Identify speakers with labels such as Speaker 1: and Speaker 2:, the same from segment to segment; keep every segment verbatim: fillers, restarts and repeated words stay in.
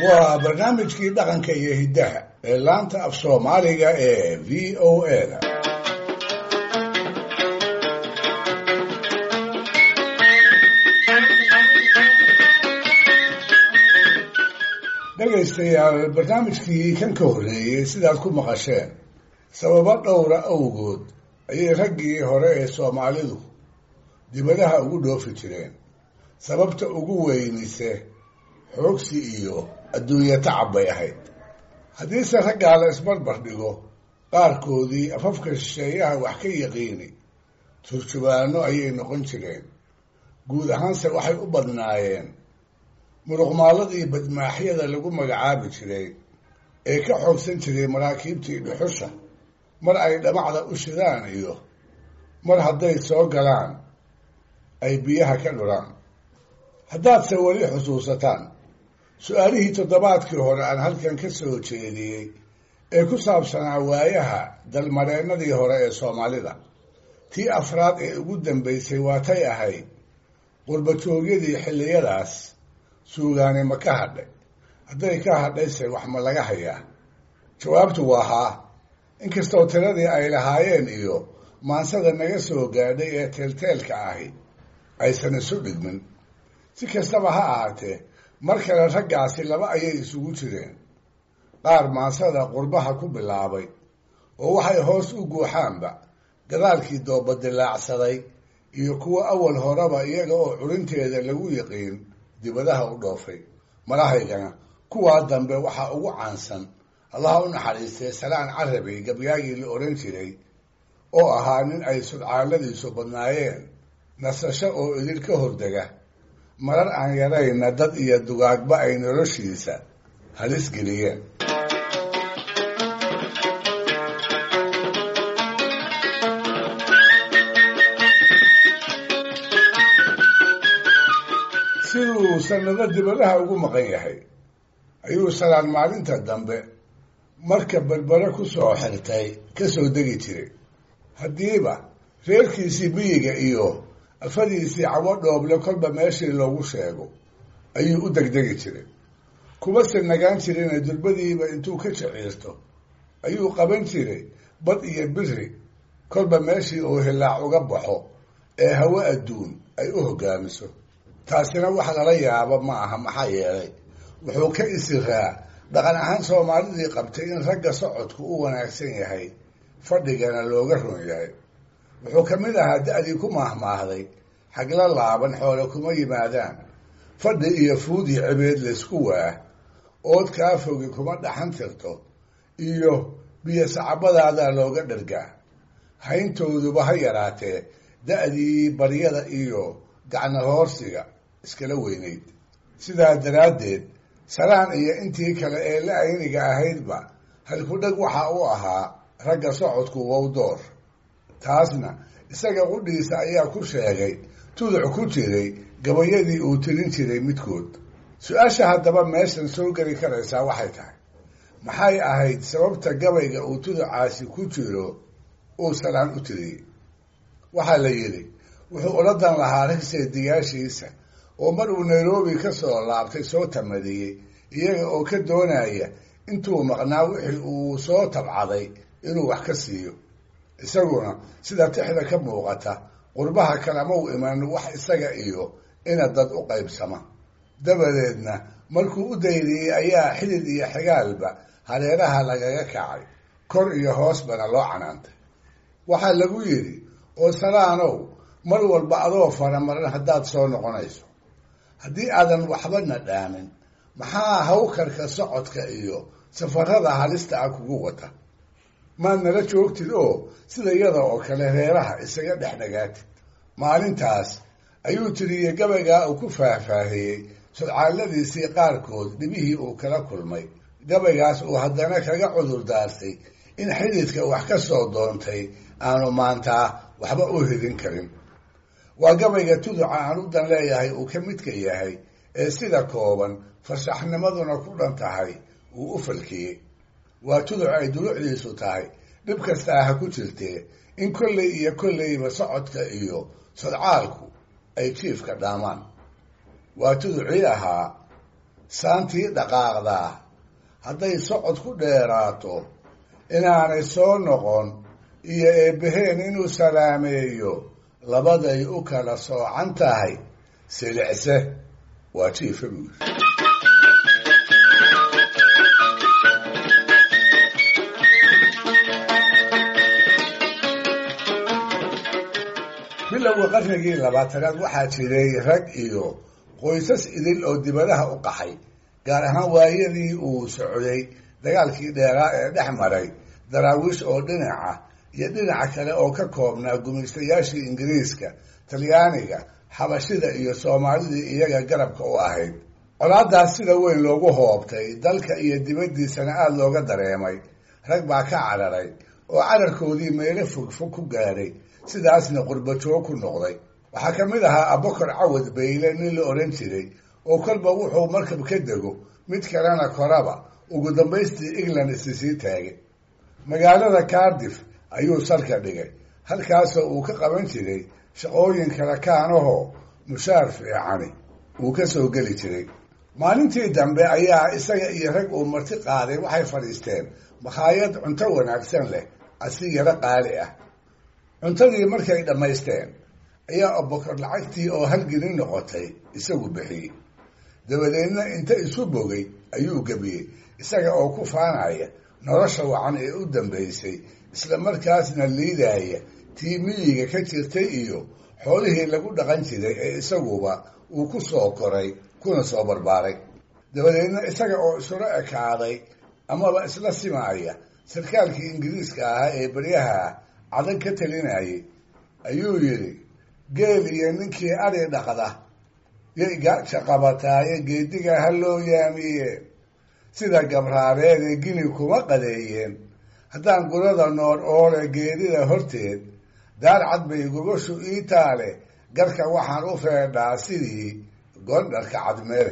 Speaker 1: waa barnaamijkii dhaqanka iyo hiddaha ee laanta af soomaaliga ee v o a da dhegaystayaal barnaamijkii kan ka horreeyey sidaad ku maqasheen sababo dhowra awgood ayay raggii hore ee soomaalidu dibadaha ugu dhoofi jireen sababta ugu weynise xoogsi iyo adduunye tacab bay ahayd haddiise raggaa la isbarbar dhigo qaarkoodii afafka shisheeyaha wax ka yaqiini turjubaano ayay noqon jireen guud ahaanse waxay u badnaayeen muruqmaaladii badmaaxyada lagu magacaabi jiray ee ka xoogsan jiray maraakiibtii dhuxusha mar ay dhamacda u shidaan iyo mar hadday soo galaan ay biyaha ka dhuraan haddaadse weli xusuusataan su-aalihii toddobaadkii hore aan halkan ka soo jeediyey ee ku saabsanaa waayaha dalmareennadii hore ee soomaalida tii afraad ee ugu dambaysay waatay ahayd qurbajoogyadii xilliyadaas suugaani ma ka hadhay hadday ka hadhayse wax ma laga hayaa jawaabtu waa haa inkastoo tiradii ay lahaayeen iyo maansada naga soo gaadhay ee teelteelka ahi aysan isu dhigmin si kastaba ha ahaatee mar kale raggaasi laba ayay isugu jireen qaar maansada qurbaha ku bilaabay oo waxay hoos u guuxaanba gadaalkii dooba dilaacsaday iyo kuwo awal horeba iyaga oo curinteeda lagu yiqiin dibadaha u dhoofay malahaygana kuwaa dambe waxaa ugu caansan allaha u naxariistay salaan carabi gabyaagii la odhan jiray oo ahaa nin ay sudcaaladiisu badnaayeen nasasho oo idil ka hordega marar aan yarayna dad iyo dugaagba ay noloshiisa halis geliyeen siduu sanado dibadaha ugu maqan yahay ayuu salaan maalinta dambe marka berbere ku soo xirtay ka soo degi jiray haddiiba reerkiisii biyiga iyo afadiisii cawo dhooble kolba meeshii loogu sheego ayuu u degdegi jiray kuma se nagaan jirine durbadiiba intuu ka jiciirto ayuu qaban jiray bad iyo biri kolba meeshii uu hilaac uga baxo ee hawo adduun ay u hoggaamiso taasina wax lala yaabo ma aha maxaa yeelay wuxuu ka isiraa dhaqan ahaan soomaalidii qabtay in ragga socodku u wanaagsan yahay fadhigana looga ron yahay wuxuu ka mid ahaa da-dii ku maahmaahday xagla laaban xoole kuma yimaadaan fadhi iyo fuud iyo cibeed laysku waah ood kaa fogi kuma dhaxan tirto iyo biyo sacabadaadaa looga dhargaa hayntooduba ha yaraatee da-dii baryada iyo gacno hoorsiga iskala weynayd sidaa daraaddeed salaan iyo intii kale ee la ayniga ahaydba halkudhag waxa u ahaa ragga socodku wow door taasna isaga qudhiisa ayaa ku sheegay tuduc ku jiray gabayadii uu tirin jiray midkood su-aasha haddaba meeshan soo geli karaysaa waxay tahay maxay ahayd sababta gabayga uu tuducaasi ku jiro uu salaan u tiriyey waxaa la yidhi wuxuu uladan lahaa rag seediyaashiisa oo mar uu nairobi ka soo laabtay soo tamadiyey iyaga oo ka doonaya intuu maqnaa wixii uu soo tabcaday inuu wax ka siiyo isaguna sida tixda ka muuqata qurbaha kalama u iman wax isaga iyo ina dad u qaybsama dabadeedna markuu u dayriyey ayaa xidid iyo xigaalba hareeraha lagaga kacay kor iyo hoosbana loo canaantay waxaa lagu yidhi oo salaanow mar walba adoo fara maran haddaad soo noqonayso haddii aadan waxbana dhaamin maxaa hawkarka socodka iyo safarada halista ah kugu wata maad nala joogtid oo sida iyada oo kale reeraha isaga dhex dhagaatid maalintaas ayuu tiriyey gabaygaa uu ku faahfaahiyey sudcaaladiisii qaarkood dhibihii uu kala kulmay gabaygaas uu haddana kaga cudur daartay in xididka wax ka soo doontay aanu maantaa waxba u hidin karin waa gabayga tuduca aan u dan leeyahay uu ka midka yahay ee sida kooban farshaxnimaduna ku dhan tahay uu u falkiyey waa tuduc ay dulucdiisu tahay dhib kastaa ha ku jirtee in kolley iyo kolleyba socodka iyo sodcaalku ay jiifka dhaamaan waa tuducii ahaa saantii dhaqaaqdaa hadday socod ku dheeraato inaanay soo noqon iyo eebbaheen inuu salaameeyo labaday u kala soocan tahay silicse waa jiifa buuri. bilowga qarnigii labaatanaad waxaa jiray rag iyo qoysas idil oo dibadaha u qaxay, gaar ahaan waayadii uu socday dagaalkii dheeraa ee dhex maray daraawiish oo dhinaca iyo dhinaca kale oo ka koobnaa gumaystayaashii ingiriiska, talyaaniga, xabashida iyo soomaalidii iyaga garabka u ahayd. colaadaas sida weyn loogu hoobtay dalka iyo dibaddiisana aada looga dareemay. rag baa ka cararay oo cararkoodii meelo fogfog ku gaadhay, sidaasna qurbajoog ku noqday. waxaa ka mid ahaa Abokor Cawad Bayle nin la odhan jiray oo kolba wuxuu markab ka dego mid kalena koraba ugu dambaystii England isisii taagay. magaalada Cardiff ayuu salka dhigay, halkaasoo uu ka qaban jiray shaqooyin kala kaanahoo mushaar fiicani uu ka soo geli jiray. maalintii dambe ayaa isaga iyo rag uu marti qaaday waxay fadhiisteen makhaayad cunto wanaagsan leh, asi yaro qaali ah. cuntadii markay dhammaysteen ayaa Abokor lacagtii oo halgelin noqotay isagu bixiyey. dabadeedna inta isu bogay ayuu gebiyey, isaga oo ku faanaya nolosha wacan ee u dambaysay, isla markaasna liidaya tii miyiga ka jirtay iyo xoolihii lagu dhaqan jiray ee isaguba uu ku soo koray kuna soo barbaaray. dabadeedna isaga oo isula ekaaday amaba isla simaaya sarkaalkii ingiriiska ahaa ee baryaha cadan ka talinayay ayuu yidhi, geel iyo ninkii ari dhaqda yay gaaja qabataaye geediga ha loo yaamiye, sida gabraareede gini kuma qadeeyeen, haddaan gurada noor oole geedida horteed daar cad bay gogoshu ii taale, garka waxaan u feedhaa sidii gondharka cadmeere.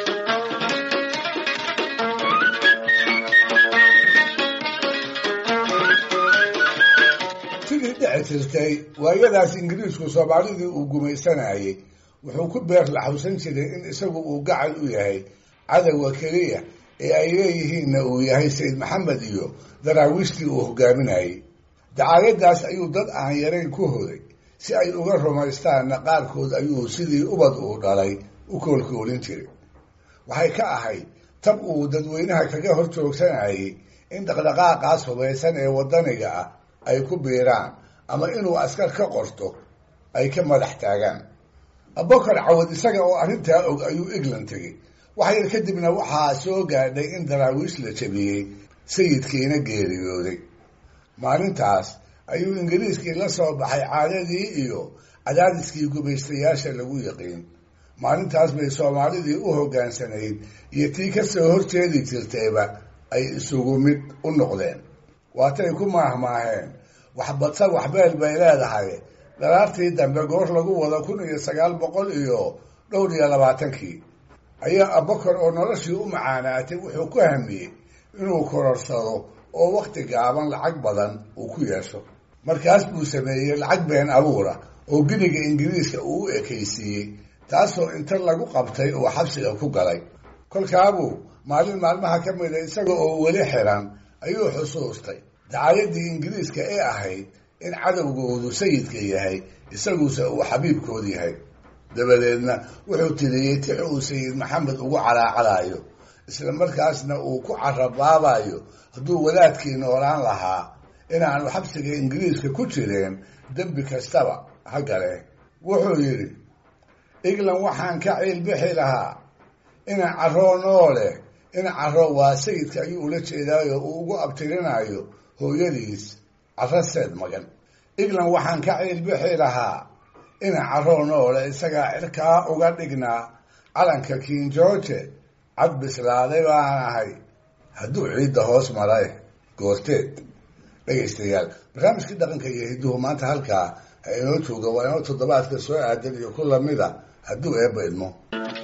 Speaker 1: sidii dhici jirtay waayadaas ingiriisku soomaalidii uu gumaysanayay, wuxuu ku beer laxawsan jiray in isagu uu gacal u yahay cadowga keliya ee ay leeyihiinna uu yahay Sayid Maxamed iyo daraawiishtii uu hogaaminayay. dacaayadaas ayuu dad aan yarayn ku hoday, si ay uga rumaystaanna qaarkood ayuu sidii ubad uu dhalay u koolkoolin jiray. waxay ka ahayd tab uu dadweynaha kaga hor joogsanayay in dhaqdhaqaaqaas hubaysan ee waddaniga ah ay ku biiraan, ama inuu askar ka qorto ay ka madax taagaan. Abokor Cawad isaga oo arrintaa og ayuu England tegey. wax yar kadibna waxaa soo gaadhay in daraawiish la jabiyey, sayidkiina geeriyooday. maalintaas ayuu ingiriiskii la soo baxay caadadii iyo cadaadiskii gumaystayaasha lagu yaqiin. maalintaas bay soomaalidii u hoggaansanayd iyo tii ka soo horjeedi jirtayba ay isugu mid u noqdeen. waatay ku maahmaaheen, wax badsa waxbeel bay leedahay. dhalaartii dambe goor lagu wada kun iyo sagaal boqol iyo dhowr iyo labaatankii ayaa Abokor oo noloshii u macaanaatay wuxuu ku hamiyey inuu kororsado oo wakti gaaban lacag badan uu ku yeesho. markaas buu sameeyey lacag been abuura oo giniga ingiriiska uu u ekaysiiyey, taasoo inta lagu qabtay oo xabsiga ku galay. kolkaabuu maalin maalmaha ka mida isaga oo weli xiran ayuu xusuustay dacaayadii ingiriiska ee ahayd in cadowgoodu sayidka yahay, isaguse uu xabiibkood yahay. dabadeedna wuxuu tiriyey tix uu Sayid Maxamed ugu calaacalayo, isla markaasna uu ku carabaabayo hadduu wadaadkii noolaan lahaa inaanu xabsiga ingiriiska ku jireen dembi kastaba ha gale. wuxuu yidhi, England waxaan ka ciilbixi lahaa ina caroo noole, ina caroo waa sayidka ayuu ula jeedaayo uu ugu abtirinayo hooyadiis caraseed magan. England waxaan ka ciilbixi lahaa ina caroo noole, isagaa cirkaa uga dhignaa calanka King George, cad bislaaday baan ahay hadduu ciidda hoos maray goorteed. dhegaystayaal, barnaamijkii dhaqanka iyo hidduhu maanta halkaa ha inoo jooga. waa inoo toddobaadka soo aadan iyo ku lamida hadduu eebba idmo.